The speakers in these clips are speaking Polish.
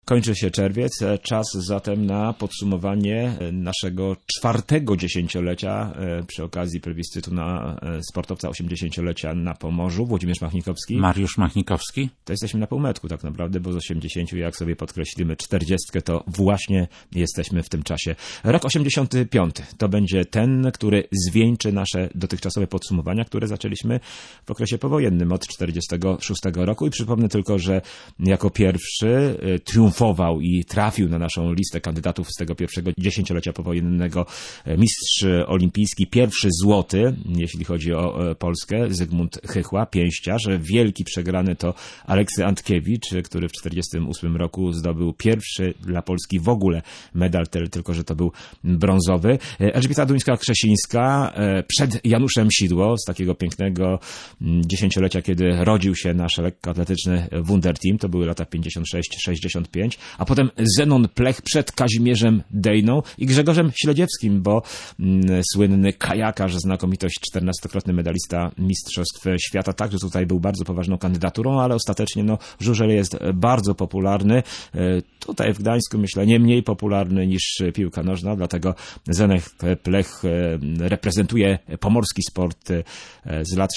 Kończy się czerwiec, czas zatem na podsumowanie naszego 4. dziesięciolecia przy okazji plebiscytu na sportowca 80-lecia na Pomorzu. Włodzimierz Machnikowski. Mariusz Machnikowski. To jesteśmy na półmetku tak naprawdę, bo z 80, jak sobie podkreślimy 40, to właśnie jesteśmy w tym czasie. Rok 85 to będzie ten, który zwieńczy nasze dotychczasowe podsumowania, które zaczęliśmy w okresie powojennym od 46 roku i przypomnę tylko, że jako pierwszy triumfował i trafił na naszą listę kandydatów z tego pierwszego dziesięciolecia powojennego mistrz olimpijski, pierwszy złoty, jeśli chodzi o Polskę, Zygmunt Chychła, pięściarz. Wielki przegrany to Aleksy Antkiewicz, który w 48 roku zdobył pierwszy dla Polski w ogóle medal, tylko że to był brązowy. Elżbieta Duńska-Krzesińska przed Januszem Sidło z takiego pięknego dziesięciolecia, kiedy rodził się nasz lekkoatletyczny Wunderteam, to były lata 56-65, a potem Zenon Plech przed Kazimierzem Dejną i Grzegorzem Śledziewskim, bo słynny kajakarz, znakomitość, 14-krotny medalista Mistrzostw Świata, także tutaj był bardzo poważną kandydaturą, ale ostatecznie żużel jest bardzo popularny. Tutaj w Gdańsku myślę nie mniej popularny niż piłka nożna, dlatego Zenek Plech reprezentuje pomorski sport z lat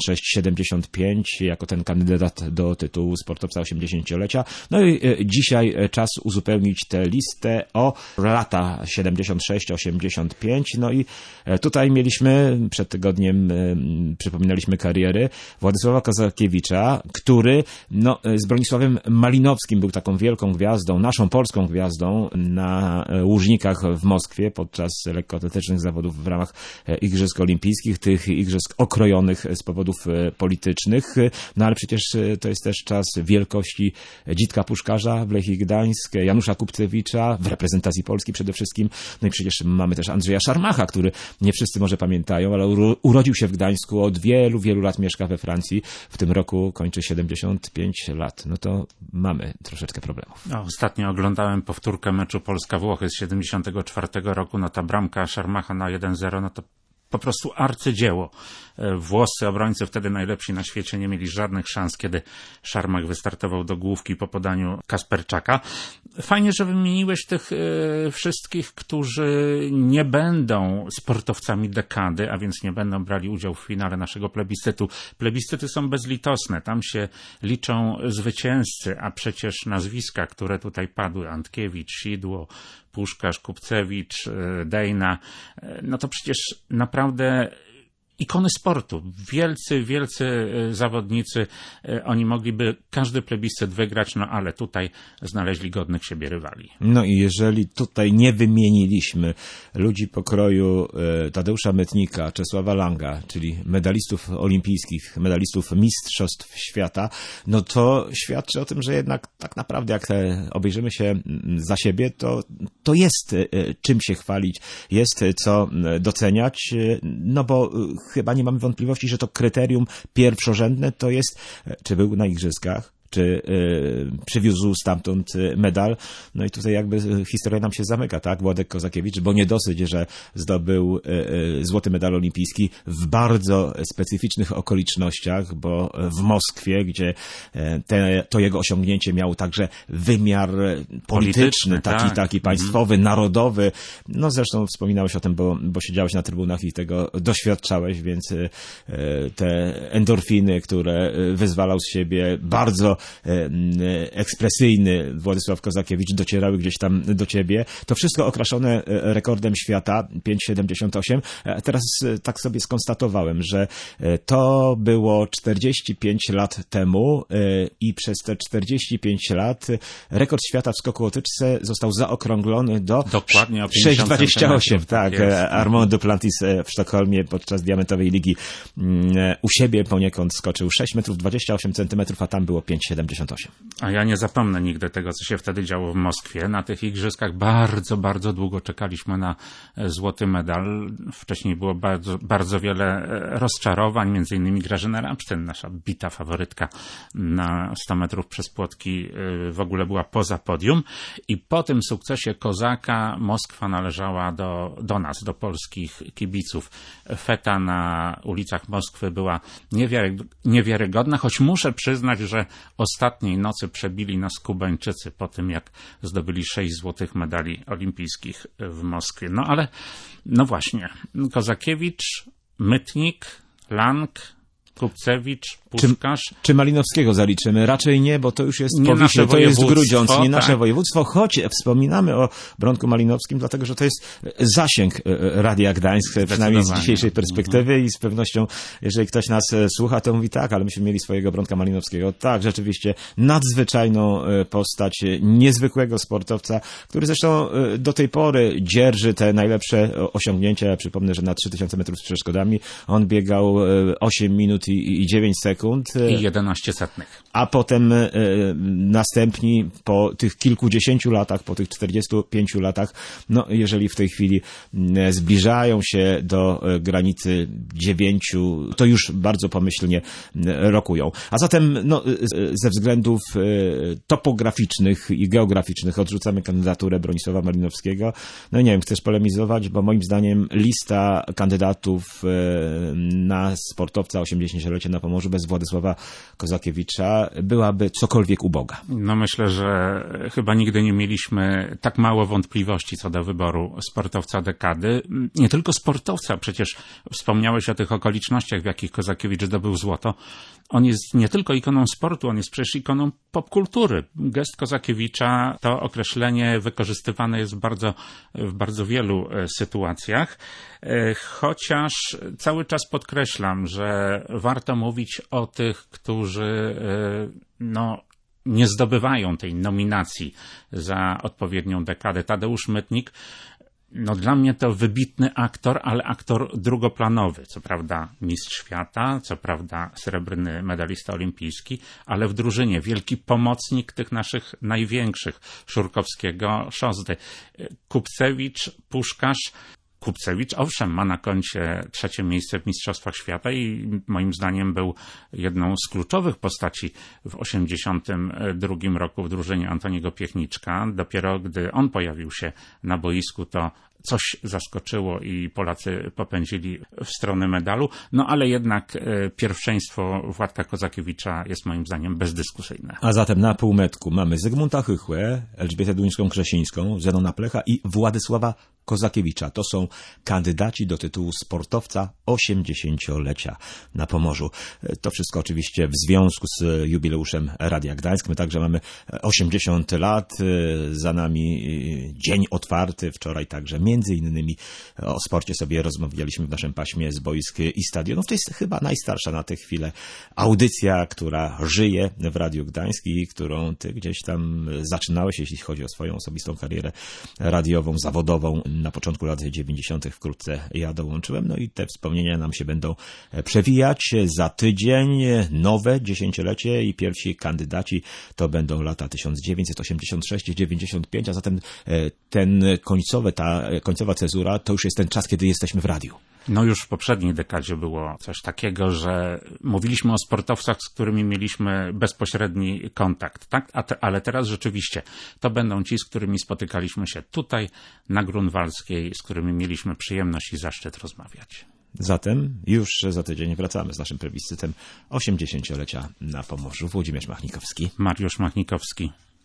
66-75 jako ten kandydat do tytułu sportowca 80-lecia. No i dzisiaj czas uzupełnić tę listę o lata 76-85. No i tutaj mieliśmy, przed tygodniem przypominaliśmy kariery Władysława Kozakiewicza, który z Bronisławem Malinowskim był taką wielką gwiazdą, naszą polską gwiazdą na Łużnikach w Moskwie podczas lekkoatletycznych zawodów w ramach Igrzysk Olimpijskich, tych igrzysk okrojonych z powodów politycznych. No ale przecież to jest też czas wielkości Dzitka Puszkarza w Lechii Gdańsk, Janusza Kupcewicza w reprezentacji Polski przede wszystkim. No i przecież mamy też Andrzeja Szarmacha, który nie wszyscy może pamiętają, ale urodził się w Gdańsku, od wielu, wielu lat mieszka we Francji. W tym roku kończy 75 lat. No to mamy troszeczkę problemów. Ostatnio oglądałem powtórkę meczu Polska-Włochy z 74 roku. Ta bramka Szarmacha na 1-0, to po prostu arcydzieło. Włoscy obrońcy, wtedy najlepsi na świecie, nie mieli żadnych szans, kiedy Szarmach wystartował do główki po podaniu Kasperczaka. Fajnie, że wymieniłeś tych wszystkich, którzy nie będą sportowcami dekady, a więc nie będą brali udziału w finale naszego plebiscytu. Plebiscyty są bezlitosne, tam się liczą zwycięzcy, a przecież nazwiska, które tutaj padły, Antkiewicz, Sidło, Puszkarz, Kupcewicz, Dejna, to przecież naprawdę ikony sportu, wielcy zawodnicy, oni mogliby każdy plebiscyt wygrać, ale tutaj znaleźli godnych siebie rywali. No i jeżeli tutaj nie wymieniliśmy ludzi pokroju Tadeusza Mytnika, Czesława Langa, czyli medalistów olimpijskich, medalistów mistrzostw świata, to świadczy o tym, że jednak tak naprawdę jak obejrzymy się za siebie, to jest czym się chwalić, jest co doceniać, bo chyba nie mamy wątpliwości, że to kryterium pierwszorzędne to jest, czy był na igrzyskach, czy przywiózł stamtąd medal. No i tutaj jakby historia nam się zamyka, tak? Władek Kozakiewicz, bo nie dosyć, że zdobył złoty medal olimpijski w bardzo specyficznych okolicznościach, bo w Moskwie, gdzie to jego osiągnięcie miało także wymiar polityczny, taki państwowy, narodowy. Zresztą wspominałeś o tym, bo siedziałeś na trybunach i tego doświadczałeś, więc te endorfiny, które wyzwalał z siebie bardzo ekspresyjny Władysław Kozakiewicz, docierały gdzieś tam do ciebie. To wszystko okraszone rekordem świata 5,78. Teraz tak sobie skonstatowałem, że to było 45 lat temu i przez te 45 lat rekord świata w skoku o tyczce został zaokrąglony do 6,28. Tak, Armand Duplantis w Sztokholmie podczas diamentowej ligi u siebie poniekąd skoczył 6 metrów 28 centymetrów, a tam było 5,78. A ja nie zapomnę nigdy tego, co się wtedy działo w Moskwie. Na tych igrzyskach bardzo długo czekaliśmy na złoty medal. Wcześniej było bardzo wiele rozczarowań, między innymi Grażyna Ramsztyn, nasza bita faworytka na 100 metrów przez płotki, w ogóle była poza podium. I po tym sukcesie Kozaka Moskwa należała do nas, do polskich kibiców. Feta na ulicach Moskwy była niewiarygodna, choć muszę przyznać, że ostatniej nocy przebili nas Kubańczycy po tym, jak zdobyli 6 złotych medali olimpijskich w Moskwie. No ale, no właśnie, Kozakiewicz, Mytnik, Lang, Kupcewicz, Puszkarz. Czy Malinowskiego zaliczymy? Raczej nie, bo to już jest Nie nasze to jest województwo, Grudziądz, nie nasze tak. województwo, choć wspominamy o Bronku Malinowskim, dlatego że to jest zasięg Radia Gdańsk, przynajmniej z dzisiejszej perspektywy i z pewnością, jeżeli ktoś nas słucha, to mówi tak, ale myśmy mieli swojego Bronka Malinowskiego. Tak, rzeczywiście nadzwyczajną postać, niezwykłego sportowca, który zresztą do tej pory dzierży te najlepsze osiągnięcia. Ja przypomnę, że na 3000 metrów z przeszkodami on biegał 8 minut i 9 sekund. I 11 setnych. A potem następni po tych kilkudziesięciu latach, po tych 45 latach, no jeżeli w tej chwili zbliżają się do granicy 9, to już bardzo pomyślnie rokują. A zatem no, ze względów topograficznych i geograficznych odrzucamy kandydaturę Bronisława Malinowskiego. No nie wiem, chcesz polemizować, bo moim zdaniem lista kandydatów na sportowca 80-lecia na Pomorzu bez Władysława Kozakiewicza byłaby cokolwiek uboga. No myślę, że chyba nigdy nie mieliśmy tak mało wątpliwości co do wyboru sportowca dekady. Nie tylko sportowca, przecież wspomniałeś o tych okolicznościach, w jakich Kozakiewicz zdobył złoto. On jest nie tylko ikoną sportu, on jest przecież ikoną popkultury. Gest Kozakiewicza, to określenie wykorzystywane jest w bardzo wielu sytuacjach. Chociaż cały czas podkreślam, że warto mówić o tych, którzy nie zdobywają tej nominacji za odpowiednią dekadę. Tadeusz Mytnik, dla mnie to wybitny aktor, ale aktor drugoplanowy. Co prawda mistrz świata, co prawda srebrny medalista olimpijski, ale w drużynie wielki pomocnik tych naszych największych, Szurkowskiego, Szozdy. Kupcewicz, Puszkarz. Kupcewicz, owszem, ma na koncie 3. miejsce w Mistrzostwach Świata i moim zdaniem był jedną z kluczowych postaci w 1982 roku w drużynie Antoniego Piechniczka. Dopiero gdy on pojawił się na boisku, to coś zaskoczyło i Polacy popędzili w stronę medalu. No ale jednak pierwszeństwo Władka Kozakiewicza jest moim zdaniem bezdyskusyjne. A zatem na półmetku mamy Zygmunta Chychłę, Elżbietę Duńską-Krzesińską, Zenona Plecha i Władysława Kozakiewicza. To są kandydaci do tytułu sportowca 80-lecia na Pomorzu. To wszystko oczywiście w związku z jubileuszem Radia Gdańsk. My także mamy 80 lat, za nami dzień otwarty. Wczoraj także między innymi o sporcie sobie rozmawialiśmy w naszym paśmie z boisk i stadionów. To jest chyba najstarsza na tę chwilę audycja, która żyje w Radiu Gdańsk i którą ty gdzieś tam zaczynałeś, jeśli chodzi o swoją osobistą karierę radiową, zawodową na początku lat 90. Wkrótce ja dołączyłem. No i te wspomnienia nam się będą przewijać. Za tydzień nowe dziesięciolecie i pierwsi kandydaci to będą lata 1986-95, a zatem ta końcowa cezura to już jest ten czas, kiedy jesteśmy w radiu. No już w poprzedniej dekadzie było coś takiego, że mówiliśmy o sportowcach, z którymi mieliśmy bezpośredni kontakt, tak? Ale teraz rzeczywiście to będą ci, z którymi spotykaliśmy się tutaj na Grunwaldzkiej, z którymi mieliśmy przyjemność i zaszczyt rozmawiać. Zatem już za tydzień wracamy z naszym plebiscytem 80-lecia na Pomorzu. Włodzimierz Machnikowski. Mariusz Machnikowski.